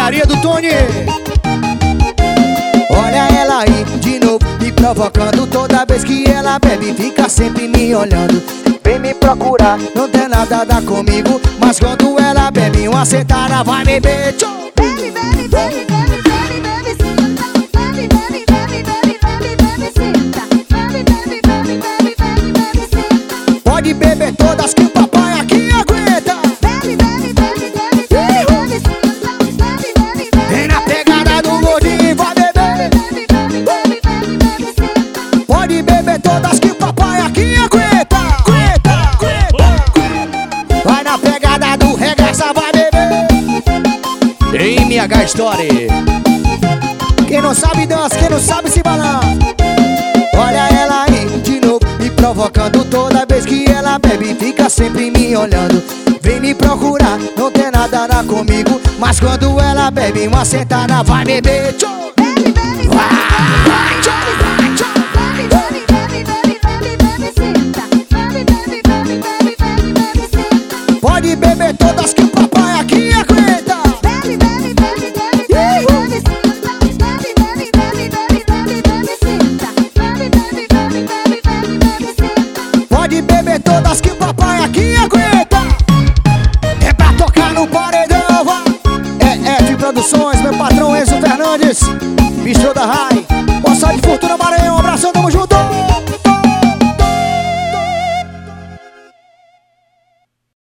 Maria do Tony. Olha ela aí de novo me provocando. Toda vez que ela bebe fica sempre me olhando. Vem me procurar, não tem nada a dar comigo. Mas quando ela bebe uma sentada vai beber. Bebe, bebe, bebe, bebe, bebe, bebe, senta. Bebe, bebe, bebe, bebe, bebe, bebe, senta. Bebe, bebe, bebe, bebe, bebe, bebe, senta. Pode beber todas que o papai aqui aguenta. Bebe, bebe, bebe, bebe, bebe, bebe, senta. Bebe, bebe, bebe. Vem na pegada do gordinho, vai beber. Bebe, bebe, bebe, bebe, bebe, senta. Pode beber todas que o papai aqui aguenta. Aguenta, aguenta. Vai na pegada do regaça, vai beber. MH Story. Quem não sabe dança, quem não sabe se balança. Olha ela aí de novo me provocando. Toda vez que ela bebe fica sempre me olhando. Vem me procurar, não tem nada a dar comigo. Mas quando ela bebe uma sentada vai beber. Bebe, bebe, Vai, bebe, bebe, bebe, bebe, bebe, bebe, senta. Bebe, bebe, bebe, bebe, bebe, bebe, senta. pode beber todas que o papai aqui aguenta. Bebe, bebe, bebe, bebe, bebe, bebe, senta. Bebe, bebe, bebe, bebe, bebe, bebe, senta. Bebe, bebe, bebe, bebe, bebe, bebe, senta. Pode beber todas que o papai aqui aguenta. É pra tocar no paredão, vai. É F Produções, meu patrão Enzo Fernandes, bicho da rádio.